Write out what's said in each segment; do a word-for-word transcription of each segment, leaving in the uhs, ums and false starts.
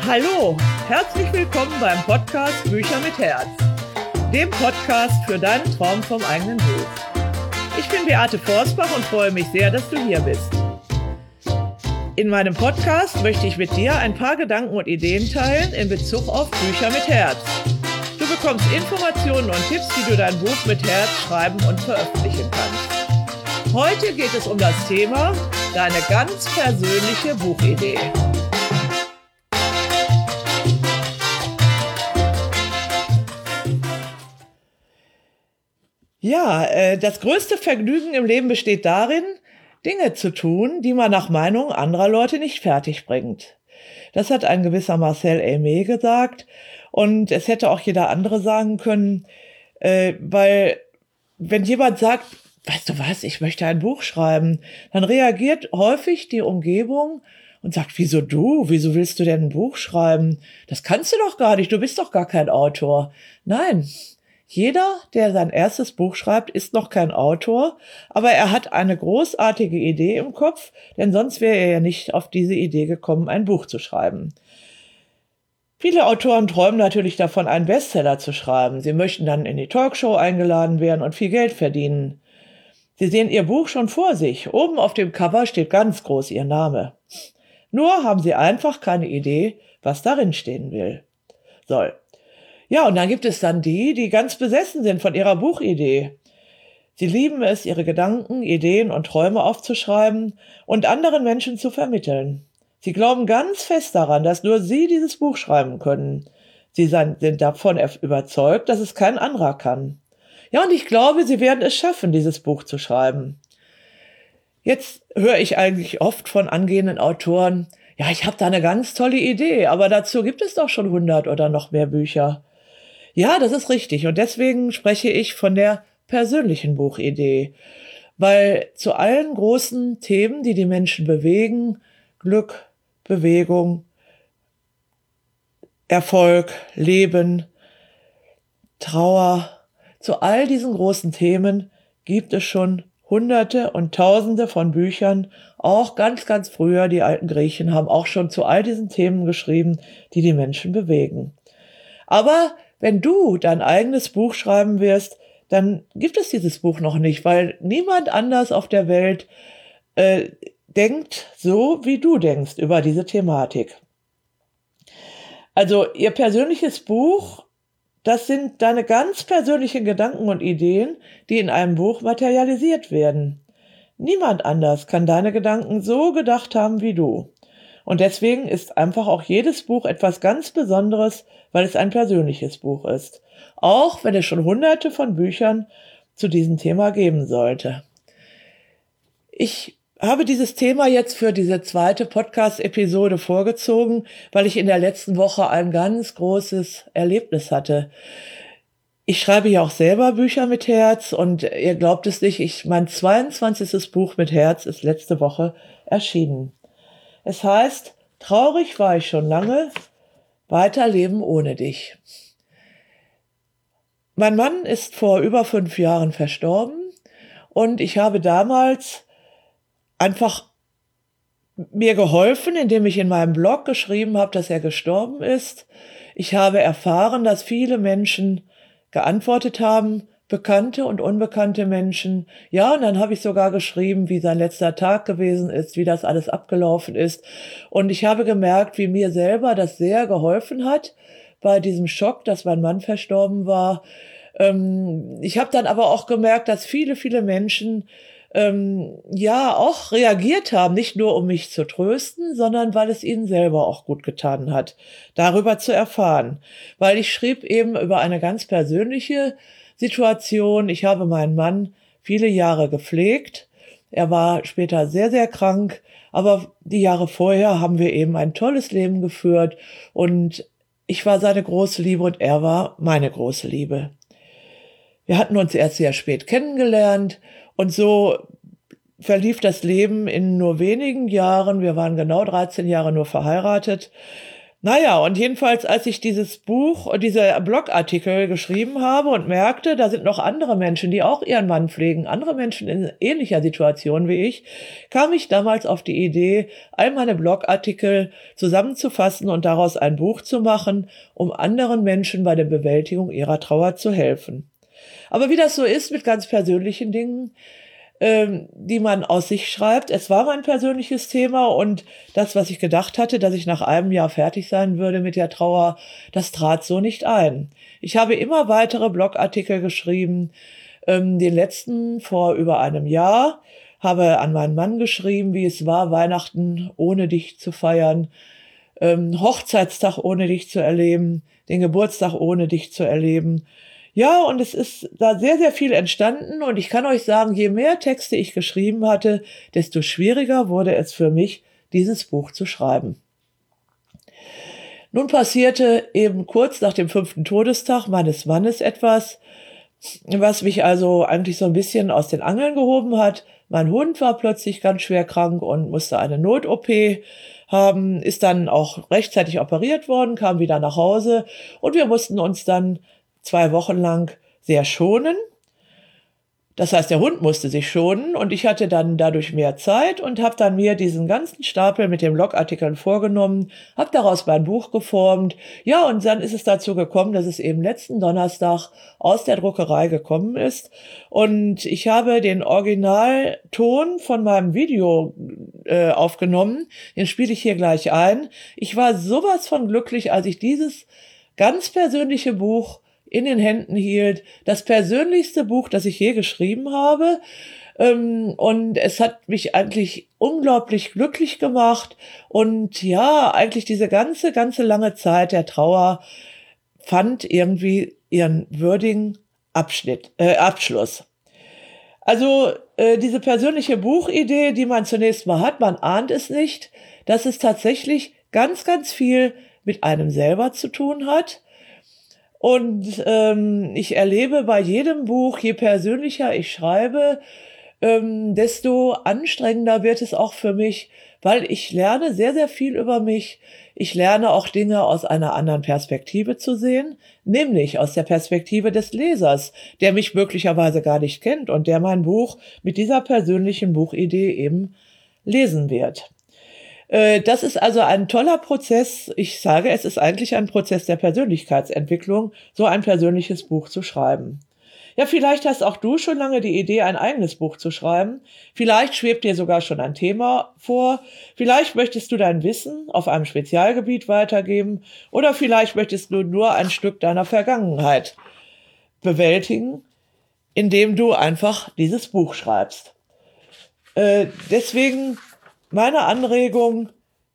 Hallo, herzlich willkommen beim Podcast Bücher mit Herz, dem Podcast für deinen Traum vom eigenen Buch. Ich bin Beate Forsbach und freue mich sehr, dass du hier bist. In meinem Podcast möchte ich mit dir ein paar Gedanken und Ideen teilen in Bezug auf Bücher mit Herz. Du bekommst Informationen und Tipps, wie du dein Buch mit Herz schreiben und veröffentlichen kannst. Heute geht es um das Thema deine ganz persönliche Buchidee. Ja, äh, das größte Vergnügen im Leben besteht darin, Dinge zu tun, die man nach Meinung anderer Leute nicht fertig bringt. Das hat ein gewisser Marcel Aimé gesagt und es hätte auch jeder andere sagen können, äh, weil wenn jemand sagt, weißt du was, ich möchte ein Buch schreiben, dann reagiert häufig die Umgebung und sagt, wieso du? Wieso willst du denn ein Buch schreiben? Das kannst du doch gar nicht, du bist doch gar kein Autor. Nein. Jeder, der sein erstes Buch schreibt, ist noch kein Autor, aber er hat eine großartige Idee im Kopf, denn sonst wäre er ja nicht auf diese Idee gekommen, ein Buch zu schreiben. Viele Autoren träumen natürlich davon, einen Bestseller zu schreiben. Sie möchten dann in die Talkshow eingeladen werden und viel Geld verdienen. Sie sehen ihr Buch schon vor sich. Oben auf dem Cover steht ganz groß ihr Name. Nur haben sie einfach keine Idee, was darin stehen will. Soll. Ja, und dann gibt es dann die, die ganz besessen sind von ihrer Buchidee. Sie lieben es, ihre Gedanken, Ideen und Träume aufzuschreiben und anderen Menschen zu vermitteln. Sie glauben ganz fest daran, dass nur sie dieses Buch schreiben können. Sie sind davon überzeugt, dass es kein anderer kann. Ja, und ich glaube, sie werden es schaffen, dieses Buch zu schreiben. Jetzt höre ich eigentlich oft von angehenden Autoren, ja, ich habe da eine ganz tolle Idee, aber dazu gibt es doch schon hundert oder noch mehr Bücher. Ja, das ist richtig und deswegen spreche ich von der persönlichen Buchidee, weil zu allen großen Themen, die die Menschen bewegen, Glück, Bewegung, Erfolg, Leben, Trauer, zu all diesen großen Themen gibt es schon Hunderte und Tausende von Büchern, auch ganz, ganz früher, die alten Griechen haben auch schon zu all diesen Themen geschrieben, die die Menschen bewegen. Aber wenn du dein eigenes Buch schreiben wirst, dann gibt es dieses Buch noch nicht, weil niemand anders auf der Welt äh, denkt so, wie du denkst über diese Thematik. Also ihr persönliches Buch, das sind deine ganz persönlichen Gedanken und Ideen, die in einem Buch materialisiert werden. Niemand anders kann deine Gedanken so gedacht haben wie du. Und deswegen ist einfach auch jedes Buch etwas ganz Besonderes, weil es ein persönliches Buch ist. Auch wenn es schon hunderte von Büchern zu diesem Thema geben sollte. Ich habe dieses Thema jetzt für diese zweite Podcast-Episode vorgezogen, weil ich in der letzten Woche ein ganz großes Erlebnis hatte. Ich schreibe ja auch selber Bücher mit Herz und ihr glaubt es nicht, ich, mein zweiundzwanzigstes Buch mit Herz ist letzte Woche erschienen. Es heißt, traurig war ich schon lange, weiterleben ohne dich. Mein Mann ist vor über fünf Jahren verstorben und ich habe damals einfach mir geholfen, indem ich in meinem Blog geschrieben habe, dass er gestorben ist. Ich habe erfahren, dass viele Menschen geantwortet haben, bekannte und unbekannte Menschen. Ja, und dann habe ich sogar geschrieben, wie sein letzter Tag gewesen ist, wie das alles abgelaufen ist. Und ich habe gemerkt, wie mir selber das sehr geholfen hat bei diesem Schock, dass mein Mann verstorben war. Ähm, ich habe dann aber auch gemerkt, dass viele, viele Menschen ähm, ja auch reagiert haben, nicht nur um mich zu trösten, sondern weil es ihnen selber auch gut getan hat, darüber zu erfahren. Weil ich schrieb eben über eine ganz persönliche Situation. Ich habe meinen Mann viele Jahre gepflegt. Er war später sehr, sehr krank, aber die Jahre vorher haben wir eben ein tolles Leben geführt und ich war seine große Liebe und er war meine große Liebe. Wir hatten uns erst sehr spät kennengelernt und so verlief das Leben in nur wenigen Jahren. Wir waren genau dreizehn Jahre nur verheiratet. Naja, und jedenfalls, als ich dieses Buch, diese Blogartikel geschrieben habe und merkte, da sind noch andere Menschen, die auch ihren Mann pflegen, andere Menschen in ähnlicher Situation wie ich, kam ich damals auf die Idee, all meine Blogartikel zusammenzufassen und daraus ein Buch zu machen, um anderen Menschen bei der Bewältigung ihrer Trauer zu helfen. Aber wie das so ist mit ganz persönlichen Dingen, ähm, die man aus sich schreibt. Es war mein persönliches Thema und das, was ich gedacht hatte, dass ich nach einem Jahr fertig sein würde mit der Trauer, das trat so nicht ein. Ich habe immer weitere Blogartikel geschrieben, ähm, den letzten vor über einem Jahr, habe an meinen Mann geschrieben, wie es war, Weihnachten ohne dich zu feiern, ähm, Hochzeitstag ohne dich zu erleben, den Geburtstag ohne dich zu erleben. Ja, und es ist da sehr, sehr viel entstanden und ich kann euch sagen, je mehr Texte ich geschrieben hatte, desto schwieriger wurde es für mich, dieses Buch zu schreiben. Nun passierte eben kurz nach dem fünften Todestag meines Mannes etwas, was mich also eigentlich so ein bisschen aus den Angeln gehoben hat. Mein Hund war plötzlich ganz schwer krank und musste eine Not-O P haben, ist dann auch rechtzeitig operiert worden, kam wieder nach Hause und wir mussten uns dann zwei Wochen lang sehr schonen. Das heißt, der Hund musste sich schonen und ich hatte dann dadurch mehr Zeit und habe dann mir diesen ganzen Stapel mit den Blogartikeln vorgenommen, habe daraus mein Buch geformt. Ja, und dann ist es dazu gekommen, dass es eben letzten Donnerstag aus der Druckerei gekommen ist. Und ich habe den Originalton von meinem Video äh, aufgenommen. Den spiele ich hier gleich ein. Ich war sowas von glücklich, als ich dieses ganz persönliche Buch in den Händen hielt, das persönlichste Buch, das ich je geschrieben habe. Und es hat mich eigentlich unglaublich glücklich gemacht. Und ja, eigentlich diese ganze, ganze lange Zeit der Trauer fand irgendwie ihren würdigen Abschnitt, äh, Abschluss. Also äh, diese persönliche Buchidee, die man zunächst mal hat, man ahnt es nicht, dass es tatsächlich ganz, ganz viel mit einem selber zu tun hat. Und ähm, ich erlebe bei jedem Buch, je persönlicher ich schreibe, ähm, desto anstrengender wird es auch für mich, weil ich lerne sehr, sehr viel über mich. Ich lerne auch Dinge aus einer anderen Perspektive zu sehen, nämlich aus der Perspektive des Lesers, der mich möglicherweise gar nicht kennt und der mein Buch mit dieser persönlichen Buchidee eben lesen wird. Das ist also ein toller Prozess. Ich sage, es ist eigentlich ein Prozess der Persönlichkeitsentwicklung, so ein persönliches Buch zu schreiben. Ja, vielleicht hast auch du schon lange die Idee, ein eigenes Buch zu schreiben. Vielleicht schwebt dir sogar schon ein Thema vor. Vielleicht möchtest du dein Wissen auf einem Spezialgebiet weitergeben oder vielleicht möchtest du nur ein Stück deiner Vergangenheit bewältigen, indem du einfach dieses Buch schreibst. Äh, deswegen meine Anregung: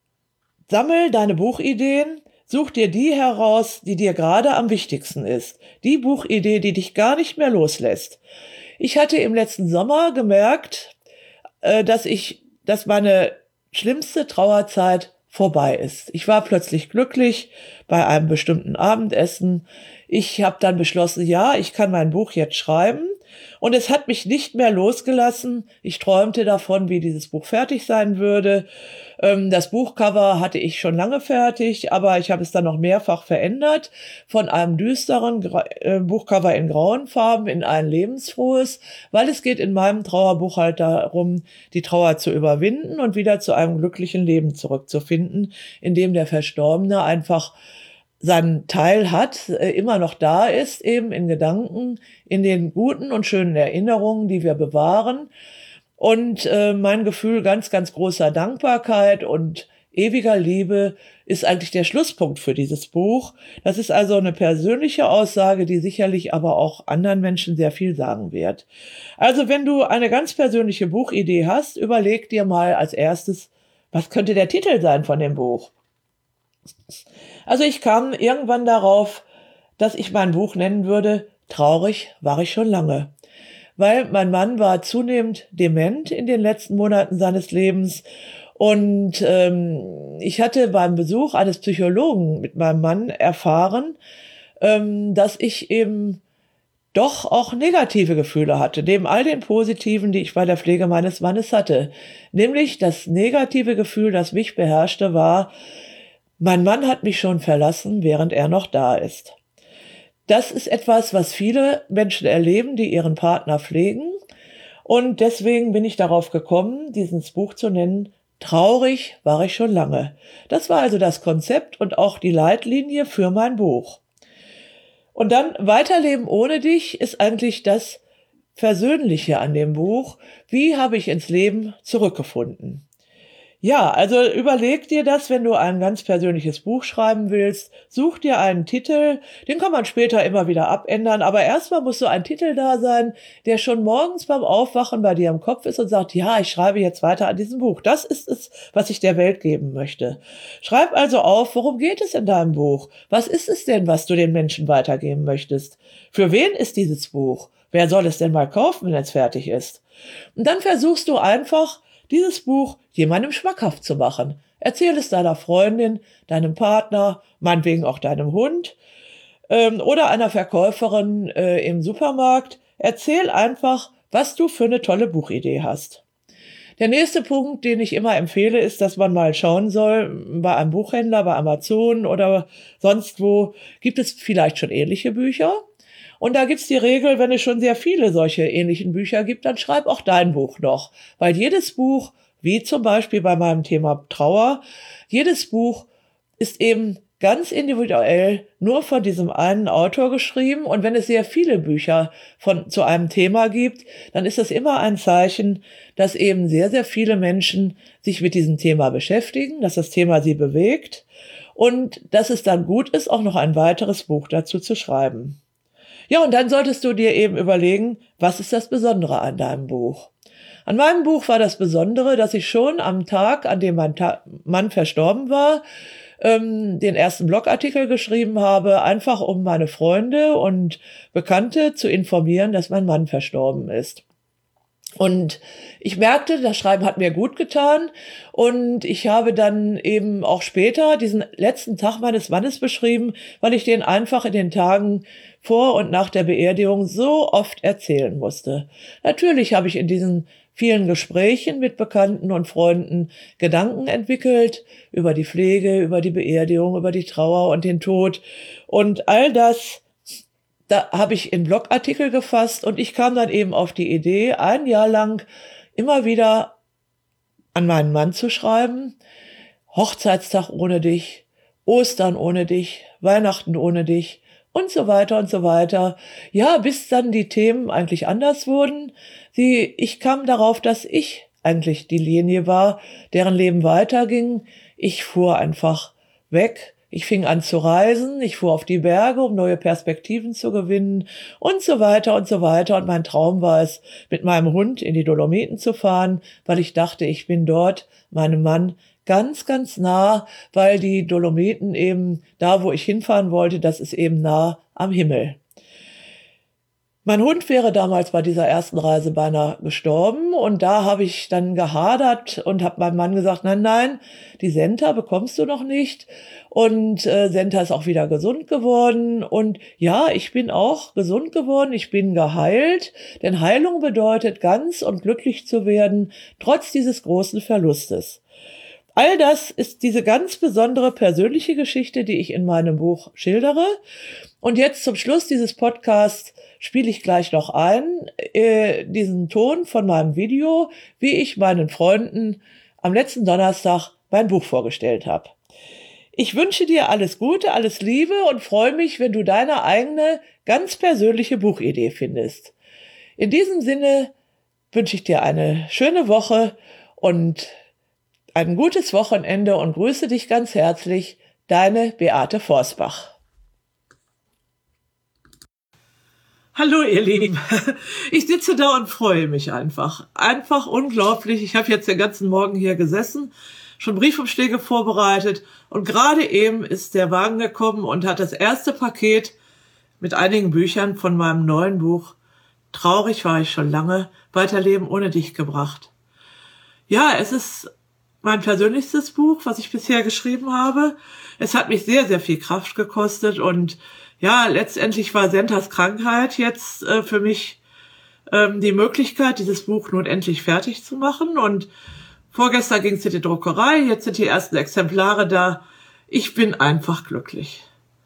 Sammel deine Buchideen, such dir die heraus, die dir gerade am wichtigsten ist. Die Buchidee, die dich gar nicht mehr loslässt. Ich hatte im letzten Sommer gemerkt, dass ich, dass meine schlimmste Trauerzeit vorbei ist. Ich war plötzlich glücklich bei einem bestimmten Abendessen. Ich habe dann beschlossen, ja, ich kann mein Buch jetzt schreiben. Und es hat mich nicht mehr losgelassen. Ich träumte davon, wie dieses Buch fertig sein würde. Das Buchcover hatte ich schon lange fertig, aber ich habe es dann noch mehrfach verändert. Von einem düsteren Buchcover in grauen Farben in ein lebensfrohes, weil es geht in meinem Trauerbuch halt darum, die Trauer zu überwinden und wieder zu einem glücklichen Leben zurückzufinden, in dem der Verstorbene einfach seinen Teil hat, immer noch da ist, eben in Gedanken, in den guten und schönen Erinnerungen, die wir bewahren. Und äh, mein Gefühl ganz, ganz großer Dankbarkeit und ewiger Liebe ist eigentlich der Schlusspunkt für dieses Buch. Das ist also eine persönliche Aussage, die sicherlich aber auch anderen Menschen sehr viel sagen wird. Also wenn du eine ganz persönliche Buchidee hast, überleg dir mal als erstes, was könnte der Titel sein von dem Buch? Also ich kam irgendwann darauf, dass ich mein Buch nennen würde, Traurig war ich schon lange. Weil mein Mann war zunehmend dement in den letzten Monaten seines Lebens und ähm, ich hatte beim Besuch eines Psychologen mit meinem Mann erfahren, ähm, dass ich eben doch auch negative Gefühle hatte, neben all den positiven, die ich bei der Pflege meines Mannes hatte. Nämlich das negative Gefühl, das mich beherrschte, war, Mein Mann hat mich schon verlassen, während er noch da ist. Das ist etwas, was viele Menschen erleben, die ihren Partner pflegen. Und deswegen bin ich darauf gekommen, dieses Buch zu nennen, Traurig war ich schon lange. Das war also das Konzept und auch die Leitlinie für mein Buch. Und dann Weiterleben ohne dich ist eigentlich das Versöhnliche an dem Buch. Wie habe ich ins Leben zurückgefunden? Ja, also überleg dir das, wenn du ein ganz persönliches Buch schreiben willst. Such dir einen Titel, den kann man später immer wieder abändern, aber erstmal muss so ein Titel da sein, der schon morgens beim Aufwachen bei dir im Kopf ist und sagt, ja, ich schreibe jetzt weiter an diesem Buch. Das ist es, was ich der Welt geben möchte. Schreib also auf, worum geht es in deinem Buch? Was ist es denn, was du den Menschen weitergeben möchtest? Für wen ist dieses Buch? Wer soll es denn mal kaufen, wenn es fertig ist? Und dann versuchst du einfach, dieses Buch jemandem schmackhaft zu machen. Erzähl es deiner Freundin, deinem Partner, meinetwegen auch deinem Hund ähm, oder einer Verkäuferin äh, im Supermarkt. Erzähl einfach, was du für eine tolle Buchidee hast. Der nächste Punkt, den ich immer empfehle, ist, dass man mal schauen soll, bei einem Buchhändler, bei Amazon oder sonst wo, gibt es vielleicht schon ähnliche Bücher. Und da gibt's die Regel, wenn es schon sehr viele solche ähnlichen Bücher gibt, dann schreib auch dein Buch noch. Weil jedes Buch, wie zum Beispiel bei meinem Thema Trauer, jedes Buch ist eben ganz individuell nur von diesem einen Autor geschrieben. Und wenn es sehr viele Bücher von, zu einem Thema gibt, dann ist das immer ein Zeichen, dass eben sehr, sehr viele Menschen sich mit diesem Thema beschäftigen, dass das Thema sie bewegt und dass es dann gut ist, auch noch ein weiteres Buch dazu zu schreiben. Ja, und dann solltest du dir eben überlegen, was ist das Besondere an deinem Buch? An meinem Buch war das Besondere, dass ich schon am Tag, an dem mein Ta- Mann verstorben war, ähm, den ersten Blogartikel geschrieben habe, einfach um meine Freunde und Bekannte zu informieren, dass mein Mann verstorben ist. Und ich merkte, das Schreiben hat mir gut getan und ich habe dann eben auch später diesen letzten Tag meines Mannes beschrieben, weil ich den einfach in den Tagen vor und nach der Beerdigung so oft erzählen musste. Natürlich habe ich in diesen vielen Gesprächen mit Bekannten und Freunden Gedanken entwickelt über die Pflege, über die Beerdigung, über die Trauer und den Tod und all das. Da habe ich in Blogartikel gefasst und ich kam dann eben auf die Idee, ein Jahr lang immer wieder an meinen Mann zu schreiben. Hochzeitstag ohne dich, Ostern ohne dich, Weihnachten ohne dich und so weiter und so weiter. Ja, bis dann die Themen eigentlich anders wurden. Die, ich kam darauf, dass ich eigentlich die Linie war, deren Leben weiterging. Ich fuhr einfach weg. Ich fing an zu reisen, ich fuhr auf die Berge, um neue Perspektiven zu gewinnen und so weiter und so weiter. Und mein Traum war es, mit meinem Hund in die Dolomiten zu fahren, weil ich dachte, ich bin dort meinem Mann ganz, ganz nah, weil die Dolomiten eben da, wo ich hinfahren wollte, das ist eben nah am Himmel. Mein Hund wäre damals bei dieser ersten Reise beinahe gestorben und da habe ich dann gehadert und habe meinem Mann gesagt, nein, nein, die Senta bekommst du noch nicht und äh, Senta ist auch wieder gesund geworden und ja, ich bin auch gesund geworden, ich bin geheilt, denn Heilung bedeutet ganz und glücklich zu werden, trotz dieses großen Verlustes. All das ist diese ganz besondere persönliche Geschichte, die ich in meinem Buch schildere. Und jetzt zum Schluss dieses Podcasts spiele ich gleich noch ein, äh, diesen Ton von meinem Video, wie ich meinen Freunden am letzten Donnerstag mein Buch vorgestellt habe. Ich wünsche dir alles Gute, alles Liebe und freue mich, wenn du deine eigene, ganz persönliche Buchidee findest. In diesem Sinne wünsche ich dir eine schöne Woche und ein gutes Wochenende und grüße dich ganz herzlich, deine Beate Forsbach. Hallo ihr Lieben, ich sitze da und freue mich einfach. Einfach unglaublich. Ich habe jetzt den ganzen Morgen hier gesessen, schon Briefumschläge vorbereitet und gerade eben ist der Wagen gekommen und hat das erste Paket mit einigen Büchern von meinem neuen Buch Traurig war ich schon lange, Weiterleben ohne dich gebracht. Ja, es ist mein persönlichstes Buch, was ich bisher geschrieben habe. Es hat mich sehr, sehr viel Kraft gekostet und ja, letztendlich war Sentas Krankheit jetzt äh, für mich ähm, die Möglichkeit, dieses Buch nun endlich fertig zu machen. Und vorgestern ging es in die Druckerei, jetzt sind die ersten Exemplare da. Ich bin einfach glücklich.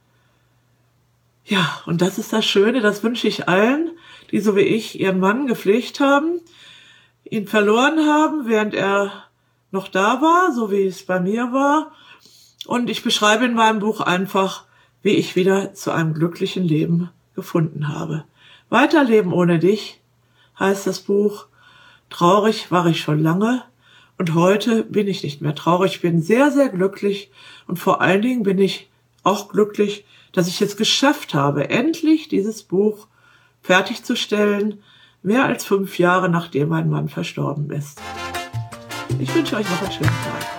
Ja, und das ist das Schöne, das wünsche ich allen, die so wie ich ihren Mann gepflegt haben, ihn verloren haben, während er noch da war, so wie es bei mir war. Und ich beschreibe in meinem Buch einfach, wie ich wieder zu einem glücklichen Leben gefunden habe. Weiterleben ohne dich heißt das Buch. Traurig war ich schon lange und heute bin ich nicht mehr traurig. Ich bin sehr, sehr glücklich und vor allen Dingen bin ich auch glücklich, dass ich es geschafft habe, endlich dieses Buch fertigzustellen, mehr als fünf Jahre nachdem mein Mann verstorben ist. Ich wünsche euch noch einen schönen Tag.